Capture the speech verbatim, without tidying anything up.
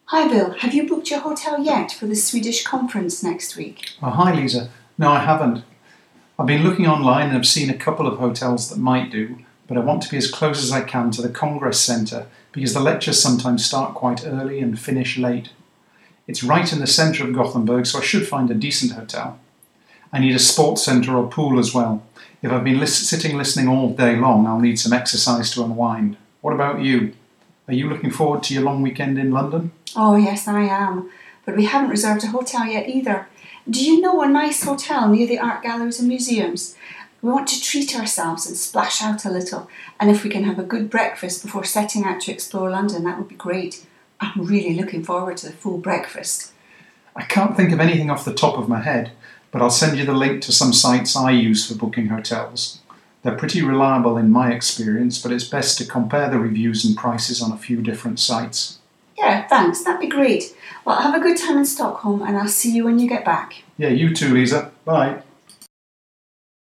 Hi Bill, have you booked your hotel yet for the Swedish conference next week? Oh, hi Lisa. No, I haven't. I've been looking online and have seen a couple of hotels that might do, but I want to be as close as I can to the Congress Centre because the lectures sometimes start quite early and finish late. It's right in the centre of Gothenburg, so I should find a decent hotel. I need a sports centre or pool as well. If I've been lis- sitting listening all day long, I'll need some exercise to unwind. What about you? Are you looking forward to your long weekend in London? Oh yes, I am. But we haven't reserved a hotel yet either. Do you know a nice hotel near the art galleries and museums? We want to treat ourselves and splash out a little. And if we can have a good breakfast before setting out to explore London, that would be great. I'm really looking forward to the full breakfast. I can't think of anything off the top of my head, but I'll send you the link to some sites I use for booking hotels. They're pretty reliable in my experience, but it's best to compare the reviews and prices on a few different sites. Yeah, thanks. That'd be great. Well, have a good time in Stockholm and I'll see you when you get back. Yeah, you too, Lisa. Bye.